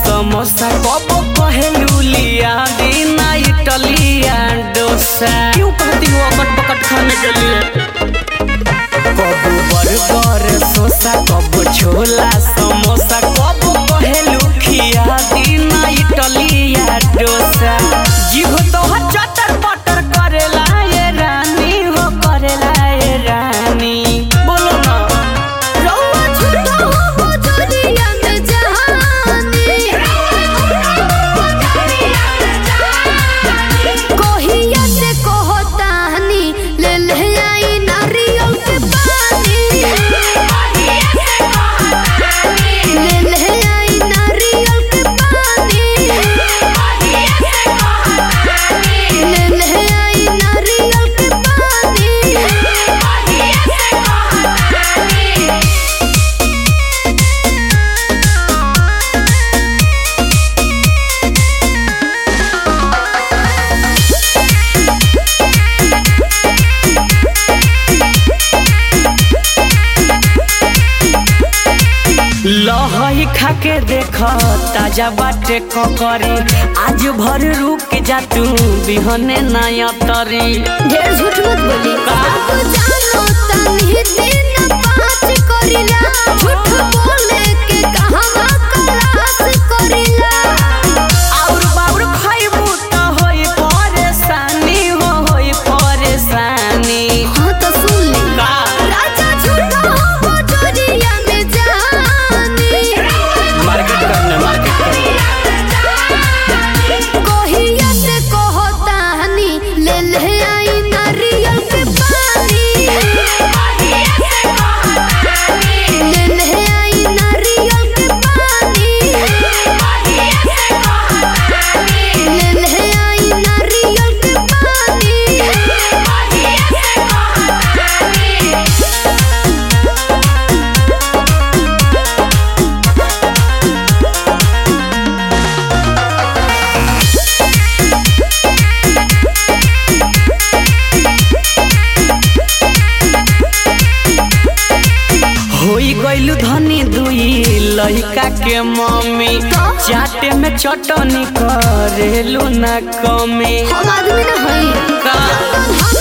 समोसा कब कहलू लिया बिना इटलिया डोसा। क्यों कहती हो अकट पकट खाने के लिए? कब बर्गर सोसा कब छोला समोसा कब कहलू खिया बिना इटलिया डोसा। जीव तो चटर पटर करेला ये रानी हो करेला ये रानी। बोलो ना लहई खाके देख ताजा बाटे ककरी। आज भर रुक जा तू बिहने नया तरी। ढेर झूठ मत बोली जानो तनी दिन पाँच करिला। झूठ बोले के कहवा क्लास करिला। और बाउर खाइबू त होई परेशानी हो होई परेशानी। हाँ तो सुन ले राजा झूठा हो जोरिया में जानी। मार्केट करने कोहिया से कहतानी ले ले आई नारियल के पानी। ले ले आई नारियल के पानी। ले ले आई नारियल के पानी। होई गइलू धनी दुई लइका के मम्मी। चाटे में चटनी करेलू ना कमी। हम आदमी ना हई का